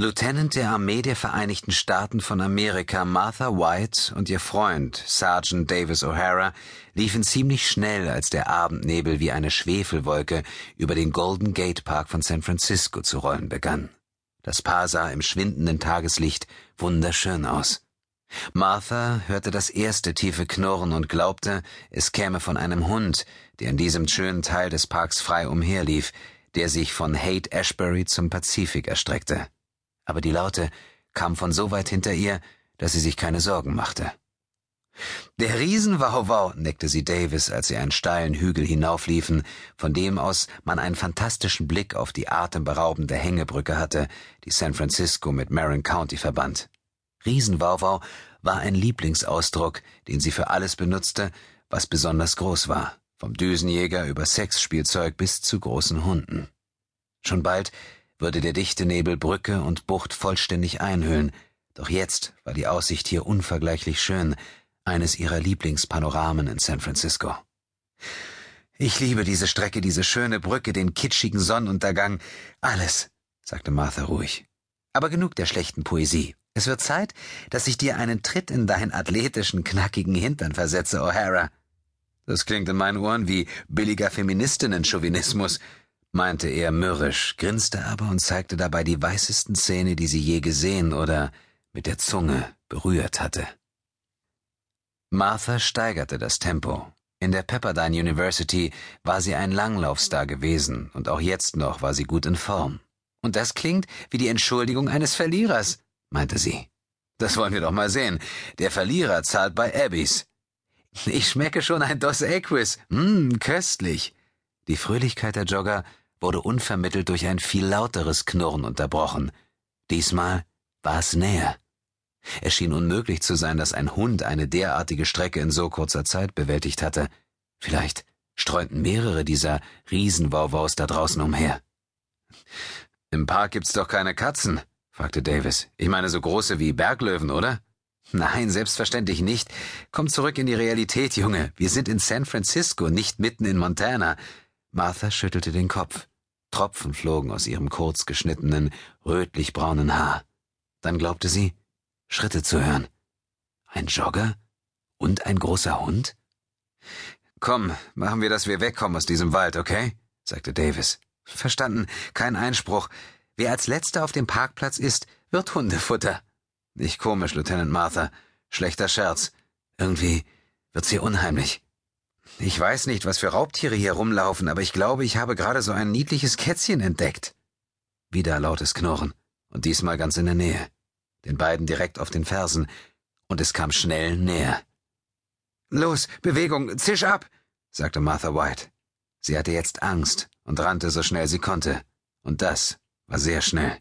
Lieutenant der Armee der Vereinigten Staaten von Amerika Martha White und ihr Freund Sergeant Davis O'Hara liefen ziemlich schnell, als der Abendnebel wie eine Schwefelwolke über den Golden Gate Park von San Francisco zu rollen begann. Das Paar sah im schwindenden Tageslicht wunderschön aus. Martha hörte das erste tiefe Knurren und glaubte, es käme von einem Hund, der in diesem schönen Teil des Parks frei umherlief, der sich von Haight-Ashbury zum Pazifik erstreckte. Aber die Laute kamen von so weit hinter ihr, dass sie sich keine Sorgen machte. »Der Riesenwauwau«, neckte sie Davis, als sie einen steilen Hügel hinaufliefen, von dem aus man einen fantastischen Blick auf die atemberaubende Hängebrücke hatte, die San Francisco mit Marin County verband. Riesenwauwau war ein Lieblingsausdruck, den sie für alles benutzte, was besonders groß war, vom Düsenjäger über Sexspielzeug bis zu großen Hunden. Schon bald würde der dichte Nebel Brücke und Bucht vollständig einhüllen, doch jetzt war die Aussicht hier unvergleichlich schön, eines ihrer Lieblingspanoramen in San Francisco. »Ich liebe diese Strecke, diese schöne Brücke, den kitschigen Sonnenuntergang, alles«, sagte Martha ruhig. »Aber genug der schlechten Poesie. Es wird Zeit, dass ich dir einen Tritt in deinen athletischen, knackigen Hintern versetze, O'Hara.« »Das klingt in meinen Ohren wie billiger Feministinnen-Chauvinismus«, meinte er mürrisch, grinste aber und zeigte dabei die weißesten Zähne, die sie je gesehen oder mit der Zunge berührt hatte. Martha steigerte das Tempo. In der Pepperdine University war sie ein Langlaufstar gewesen und auch jetzt noch war sie gut in Form. »Und das klingt wie die Entschuldigung eines Verlierers«, meinte sie. »Das wollen wir doch mal sehen. Der Verlierer zahlt bei Abbeys.« »Ich schmecke schon ein Dos Equis. Köstlich.« Die Fröhlichkeit der Jogger wurde unvermittelt durch ein viel lauteres Knurren unterbrochen. Diesmal war es näher. Es schien unmöglich zu sein, dass ein Hund eine derartige Strecke in so kurzer Zeit bewältigt hatte. Vielleicht streunten mehrere dieser Riesenwauwaus da draußen umher. »Im Park gibt's doch keine Katzen?« fragte Davis. »Ich meine so große wie Berglöwen, oder?« »Nein, selbstverständlich nicht. Komm zurück in die Realität, Junge. Wir sind in San Francisco, nicht mitten in Montana.« Martha schüttelte den Kopf. Tropfen flogen aus ihrem kurz geschnittenen, rötlich-braunen Haar. Dann glaubte sie, Schritte zu hören. Ein Jogger? Und ein großer Hund? »Komm, machen wir, dass wir wegkommen aus diesem Wald, okay?« sagte Davis. »Verstanden, kein Einspruch. Wer als Letzter auf dem Parkplatz ist, wird Hundefutter.« »Nicht komisch, Lieutenant Martha. Schlechter Scherz. Irgendwie wird's hier unheimlich. Ich weiß nicht, was für Raubtiere hier rumlaufen, aber ich glaube, ich habe gerade so ein niedliches Kätzchen entdeckt.« Wieder lautes Knurren, und diesmal ganz in der Nähe, den beiden direkt auf den Fersen, und es kam schnell näher. »Los, Bewegung, zisch ab«, sagte Martha White. Sie hatte jetzt Angst und rannte so schnell sie konnte, und das war sehr schnell.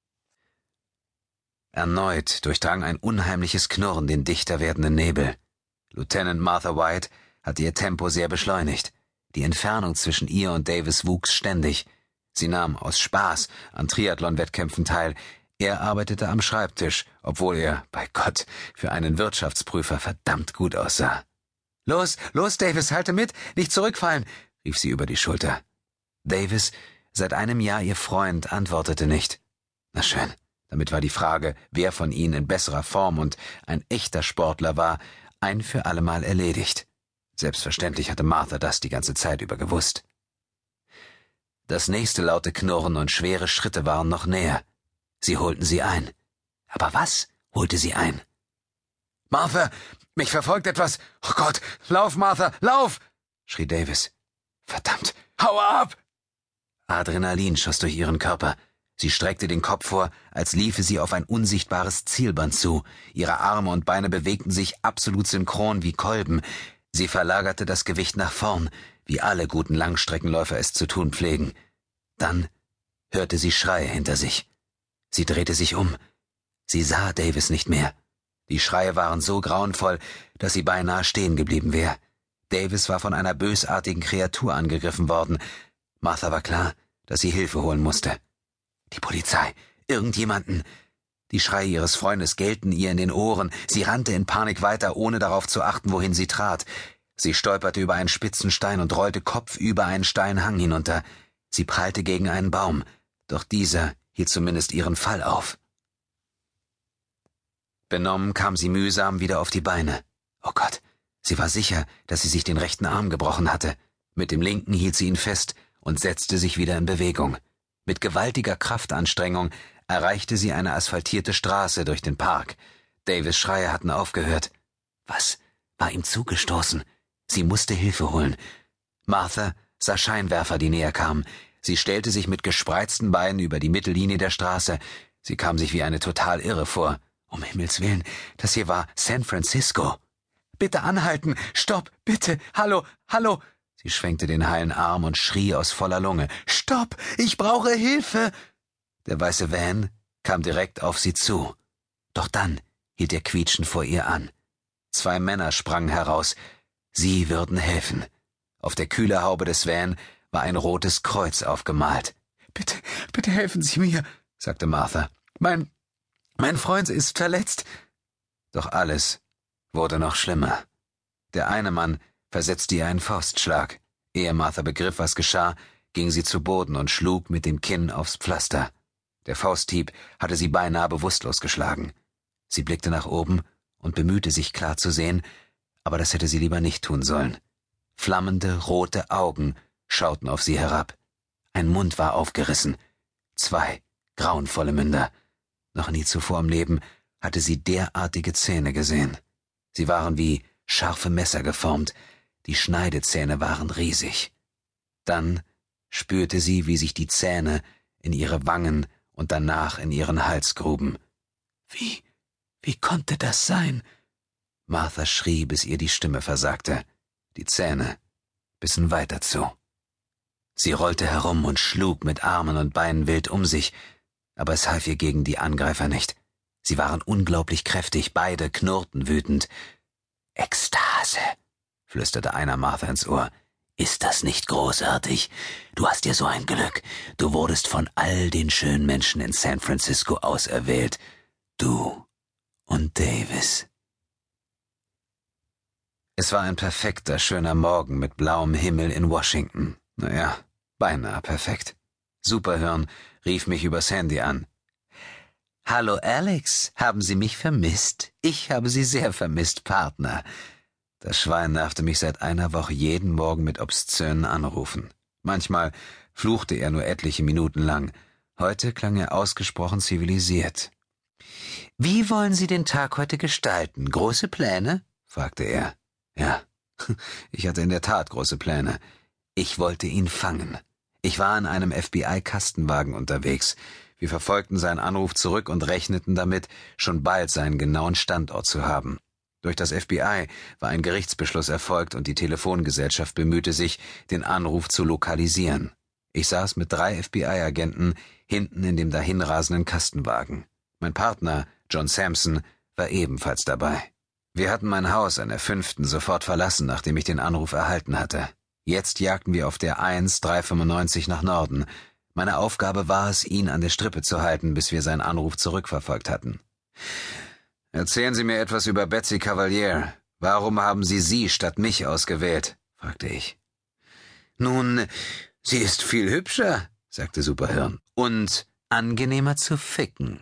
Erneut durchdrang ein unheimliches Knurren den dichter werdenden Nebel. Lieutenant Martha White hatte ihr Tempo sehr beschleunigt. Die Entfernung zwischen ihr und Davis wuchs ständig. Sie nahm aus Spaß an Triathlon-Wettkämpfen teil. Er arbeitete am Schreibtisch, obwohl er, bei Gott, für einen Wirtschaftsprüfer verdammt gut aussah. »Los, los, Davis, halte mit, nicht zurückfallen«, rief sie über die Schulter. Davis, seit einem Jahr ihr Freund, antwortete nicht. Na schön, damit war die Frage, wer von ihnen in besserer Form und ein echter Sportler war, ein für allemal erledigt. Selbstverständlich hatte Martha das die ganze Zeit über gewusst. Das nächste laute Knurren und schwere Schritte waren noch näher. Sie holten sie ein. Aber was holte sie ein? »Martha, mich verfolgt etwas! Oh Gott, lauf, Martha, lauf!« schrie Davis. »Verdammt, hau ab!« Adrenalin schoss durch ihren Körper. Sie streckte den Kopf vor, als liefe sie auf ein unsichtbares Zielband zu. Ihre Arme und Beine bewegten sich absolut synchron wie Kolben. Sie verlagerte das Gewicht nach vorn, wie alle guten Langstreckenläufer es zu tun pflegen. Dann hörte sie Schreie hinter sich. Sie drehte sich um. Sie sah Davis nicht mehr. Die Schreie waren so grauenvoll, dass sie beinahe stehen geblieben wäre. Davis war von einer bösartigen Kreatur angegriffen worden. Martha war klar, dass sie Hilfe holen musste. Die Polizei, irgendjemanden. Die Schreie ihres Freundes gellten ihr in den Ohren. Sie rannte in Panik weiter, ohne darauf zu achten, wohin sie trat. Sie stolperte über einen spitzen Stein und rollte kopfüber einen steilen Hang hinunter. Sie prallte gegen einen Baum, doch dieser hielt zumindest ihren Fall auf. Benommen kam sie mühsam wieder auf die Beine. Oh Gott, sie war sicher, dass sie sich den rechten Arm gebrochen hatte. Mit dem linken hielt sie ihn fest und setzte sich wieder in Bewegung. Mit gewaltiger Kraftanstrengung erreichte sie eine asphaltierte Straße durch den Park. Davis' Schreie hatten aufgehört. Was war ihm zugestoßen? Sie musste Hilfe holen. Martha sah Scheinwerfer, die näher kamen. Sie stellte sich mit gespreizten Beinen über die Mittellinie der Straße. Sie kam sich wie eine total Irre vor. Um Himmels Willen, das hier war San Francisco. »Bitte anhalten! Stopp! Bitte! Hallo! Hallo!« Sie schwenkte den heilen Arm und schrie aus voller Lunge. »Stopp! Ich brauche Hilfe!« Der weiße Van kam direkt auf sie zu. Doch dann hielt er quietschend vor ihr an. 2 Männer sprangen heraus. Sie würden helfen. Auf der Kühlerhaube des Van war ein rotes Kreuz aufgemalt. »Bitte helfen Sie mir«, sagte Martha. Mein Freund ist verletzt.« Doch alles wurde noch schlimmer. Der eine Mann versetzte ihr einen Faustschlag. Ehe Martha begriff, was geschah, ging sie zu Boden und schlug mit dem Kinn aufs Pflaster. Der Fausthieb hatte sie beinahe bewusstlos geschlagen. Sie blickte nach oben und bemühte sich klar zu sehen, aber das hätte sie lieber nicht tun sollen. Flammende, rote Augen schauten auf sie herab. Ein Mund war aufgerissen. 2 grauenvolle Münder. Noch nie zuvor im Leben hatte sie derartige Zähne gesehen. Sie waren wie scharfe Messer geformt. Die Schneidezähne waren riesig. Dann spürte sie, wie sich die Zähne in ihre Wangen und danach in ihren Hals gruben. Wie konnte das sein? Martha schrie, bis ihr die Stimme versagte. Die Zähne bissen weiter zu. Sie rollte herum und schlug mit Armen und Beinen wild um sich, aber es half ihr gegen die Angreifer nicht. Sie waren unglaublich kräftig, beide knurrten wütend. »Ekstase«, flüsterte einer Martha ins Ohr. »Ist das nicht großartig? Du hast ja so ein Glück. Du wurdest von all den schönen Menschen in San Francisco auserwählt. Du und Davis.« Es war ein perfekter, schöner Morgen mit blauem Himmel in Washington. Naja, beinahe perfekt. Superhirn rief mich übers Handy an. »Hallo Alex, haben Sie mich vermisst? Ich habe Sie sehr vermisst, Partner.« Das Schwein nervte mich seit einer Woche jeden Morgen mit obszönen Anrufen. Manchmal fluchte er nur etliche Minuten lang. Heute klang er ausgesprochen zivilisiert. »Wie wollen Sie den Tag heute gestalten? Große Pläne?« fragte er. Ja, ich hatte in der Tat große Pläne. Ich wollte ihn fangen. Ich war in einem FBI-Kastenwagen unterwegs. Wir verfolgten seinen Anruf zurück und rechneten damit, schon bald seinen genauen Standort zu haben. Durch das FBI war ein Gerichtsbeschluss erfolgt und die Telefongesellschaft bemühte sich, den Anruf zu lokalisieren. Ich saß mit 3 FBI-Agenten hinten in dem dahinrasenden Kastenwagen. Mein Partner, John Sampson, war ebenfalls dabei. Wir hatten mein Haus an der 5. sofort verlassen, nachdem ich den Anruf erhalten hatte. Jetzt jagten wir auf der 1-395 nach Norden. Meine Aufgabe war es, ihn an der Strippe zu halten, bis wir seinen Anruf zurückverfolgt hatten. »Erzählen Sie mir etwas über Betsy Cavalier. Warum haben Sie sie statt mich ausgewählt?« fragte ich. »Nun, sie ist viel hübscher«, sagte Superhirn, »und angenehmer zu ficken.«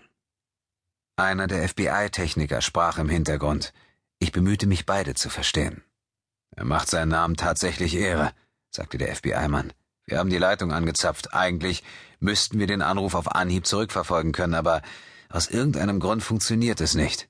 Einer der FBI-Techniker sprach im Hintergrund. Ich bemühte mich, beide zu verstehen. »Er macht seinen Namen tatsächlich Ehre«, sagte der FBI-Mann. »Wir haben die Leitung angezapft. Eigentlich müssten wir den Anruf auf Anhieb zurückverfolgen können, aber aus irgendeinem Grund funktioniert es nicht.«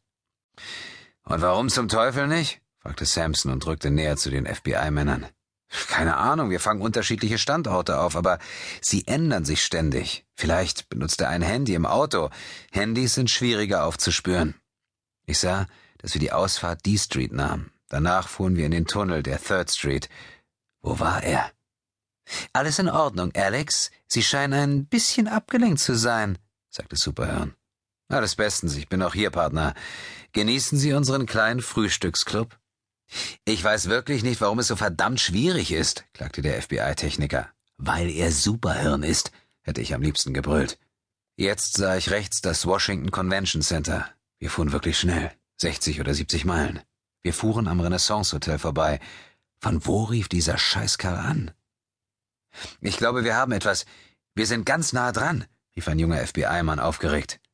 »Und warum zum Teufel nicht?« fragte Sampson und rückte näher zu den FBI-Männern. »Keine Ahnung, wir fangen unterschiedliche Standorte auf, aber sie ändern sich ständig. Vielleicht benutzt er ein Handy im Auto. Handys sind schwieriger aufzuspüren.« Ich sah, dass wir die Ausfahrt D Street nahmen. Danach fuhren wir in den Tunnel der 3rd Street. Wo war er? »Alles in Ordnung, Alex. Sie scheinen ein bisschen abgelenkt zu sein«, sagte Superhirn. »Alles bestens, ich bin auch hier, Partner. Genießen Sie unseren kleinen Frühstücksclub?« »Ich weiß wirklich nicht, warum es so verdammt schwierig ist«, klagte der FBI-Techniker. »Weil er Superhirn ist«, hätte ich am liebsten gebrüllt. Jetzt sah ich rechts das Washington Convention Center. Wir fuhren wirklich schnell, 60 oder 70 Meilen. Wir fuhren am Renaissance Hotel vorbei. Von wo rief dieser Scheißkerl an? »Ich glaube, wir haben etwas. Wir sind ganz nah dran«, rief ein junger FBI-Mann aufgeregt.